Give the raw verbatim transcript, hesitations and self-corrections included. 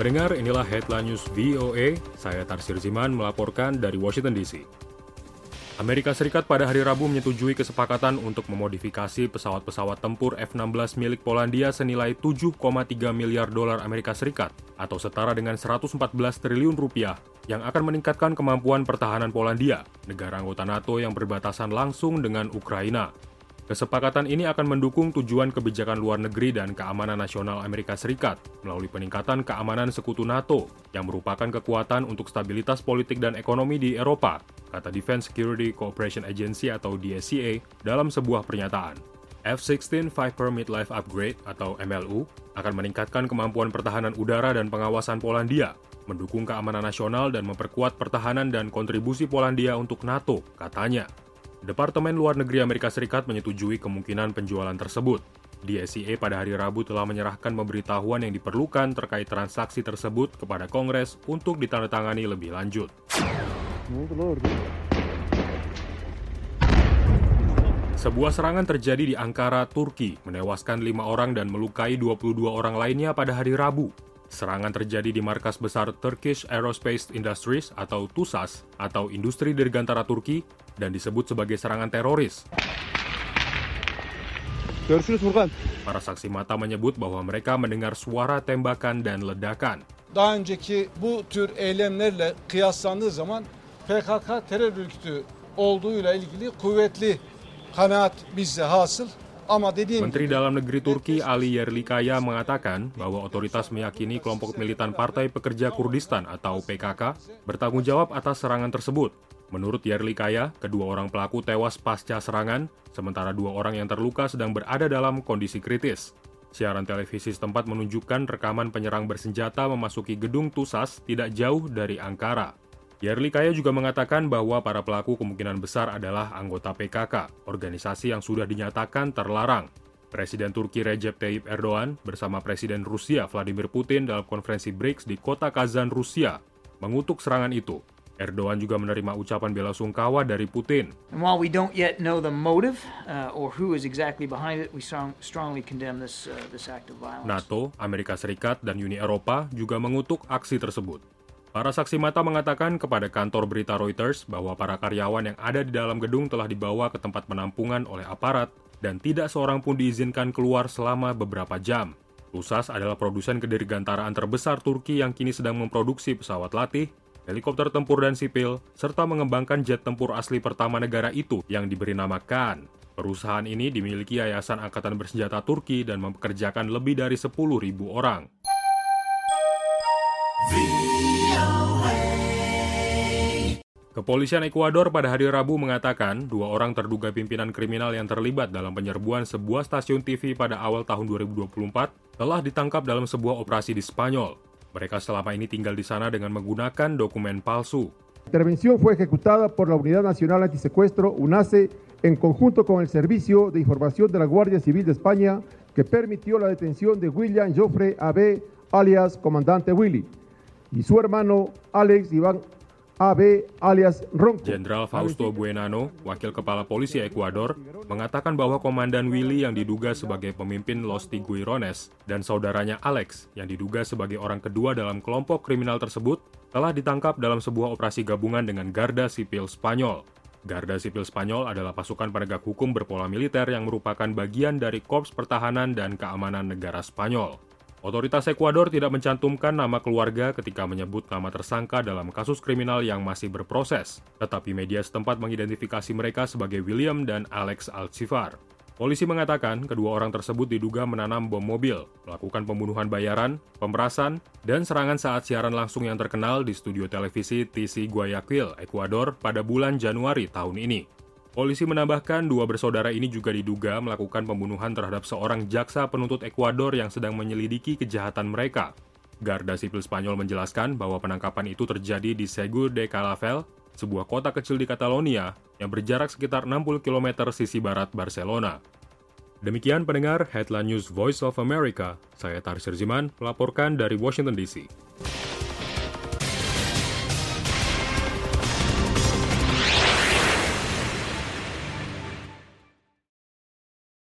Pendengar, inilah Headline News V O A. Saya Tarsir Ziman melaporkan dari Washington D C. Amerika Serikat pada hari Rabu menyetujui kesepakatan untuk memodifikasi pesawat-pesawat tempur F enam belas milik Polandia senilai tujuh koma tiga miliar dolar Amerika Serikat atau setara dengan seratus empat belas triliun rupiah yang akan meningkatkan kemampuan pertahanan Polandia, negara anggota NATO yang berbatasan langsung dengan Ukraina. Kesepakatan ini akan mendukung tujuan kebijakan luar negeri dan keamanan nasional Amerika Serikat melalui peningkatan keamanan sekutu NATO yang merupakan kekuatan untuk stabilitas politik dan ekonomi di Eropa, kata Defense Security Cooperation Agency atau D S C A dalam sebuah pernyataan. F enam belas Viper Midlife Upgrade atau M L U akan meningkatkan kemampuan pertahanan udara dan pengawasan Polandia, mendukung keamanan nasional dan memperkuat pertahanan dan kontribusi Polandia untuk NATO, katanya. Departemen Luar Negeri Amerika Serikat menyetujui kemungkinan penjualan tersebut. D S C A pada hari Rabu telah menyerahkan pemberitahuan yang diperlukan terkait transaksi tersebut kepada Kongres untuk ditandatangani lebih lanjut. Sebuah serangan terjadi di Ankara, Turki, menewaskan lima orang dan melukai dua puluh dua orang lainnya pada hari Rabu. Serangan terjadi di markas besar Turkish Aerospace Industries atau TUSAS atau Industri Dirgantara Turki dan disebut sebagai serangan teroris. Para saksi mata menyebut bahwa mereka mendengar suara tembakan dan ledakan. Daha önceki bu tür eylemlerle kıyaslandığı zaman P K K terör örgütü olduğuyla ilgili kuvvetli kanaat bizde hasıl. Menteri Dalam Negeri Turki Ali Yerlikaya mengatakan bahwa otoritas meyakini kelompok militan Partai Pekerja Kurdistan atau P K K bertanggung jawab atas serangan tersebut. Menurut Yerlikaya, kedua orang pelaku tewas pasca serangan, sementara dua orang yang terluka sedang berada dalam kondisi kritis. Siaran televisi setempat menunjukkan rekaman penyerang bersenjata memasuki gedung TUSAS tidak jauh dari Ankara. Yerlikaya juga mengatakan bahwa para pelaku kemungkinan besar adalah anggota P K K, organisasi yang sudah dinyatakan terlarang. Presiden Turki Recep Tayyip Erdogan bersama Presiden Rusia Vladimir Putin dalam konferensi B R I C S di kota Kazan, Rusia, mengutuk serangan itu. Erdogan juga menerima ucapan bela sungkawa dari Putin. And while we don't yet know the motive uh, or who is exactly behind it, we strong, strongly condemn this uh, this act of violence. NATO, Amerika Serikat, dan Uni Eropa juga mengutuk aksi tersebut. Para saksi mata mengatakan kepada kantor berita Reuters bahwa para karyawan yang ada di dalam gedung telah dibawa ke tempat penampungan oleh aparat dan tidak seorang pun diizinkan keluar selama beberapa jam. TUSAS adalah produsen kedirgantaraan terbesar Turki yang kini sedang memproduksi pesawat latih, helikopter tempur dan sipil, serta mengembangkan jet tempur asli pertama negara itu yang diberi nama Kaan. Perusahaan ini dimiliki Yayasan Angkatan Bersenjata Turki dan mempekerjakan lebih dari sepuluh ribu orang. Kepolisian Ekuador pada hari Rabu mengatakan dua orang terduga pimpinan kriminal yang terlibat dalam penyerbuan sebuah stasiun T V pada awal tahun dua ribu dua puluh empat telah ditangkap dalam sebuah operasi di Spanyol. Mereka selama ini tinggal di sana dengan menggunakan dokumen palsu. Intervención fue ejecutada por la Unidad Nacional Antisecuestro, UNASE, en conjunto con el Servicio de Información de la Guardia Civil de España, que permitió la detención de William Joffre A B, alias Comandante Willy, y su hermano Alex Iván A B alias Ronco. Jenderal Fausto Buenano, wakil kepala polisi Ekuador, mengatakan bahwa Komandan Willy yang diduga sebagai pemimpin Los Tiguerones dan saudaranya Alex yang diduga sebagai orang kedua dalam kelompok kriminal tersebut telah ditangkap dalam sebuah operasi gabungan dengan Garda Sipil Spanyol. Garda Sipil Spanyol adalah pasukan penegak hukum berpola militer yang merupakan bagian dari Korps Pertahanan dan Keamanan Negara Spanyol. Otoritas Ekuador tidak mencantumkan nama keluarga ketika menyebut nama tersangka dalam kasus kriminal yang masih berproses, tetapi media setempat mengidentifikasi mereka sebagai William dan Alex Alcivar. Polisi mengatakan kedua orang tersebut diduga menanam bom mobil, melakukan pembunuhan bayaran, pemerasan, dan serangan saat siaran langsung yang terkenal di studio televisi T C Guayaquil, Ekuador pada bulan Januari tahun ini. Polisi menambahkan dua bersaudara ini juga diduga melakukan pembunuhan terhadap seorang jaksa penuntut Ekuador yang sedang menyelidiki kejahatan mereka. Garda Sipil Spanyol menjelaskan bahwa penangkapan itu terjadi di Segur de Calafell, sebuah kota kecil di Catalonia yang berjarak sekitar enam puluh kilometer sisi barat Barcelona. Demikian pendengar Headline News Voice of America, saya Tarsir Ziman melaporkan dari Washington D C.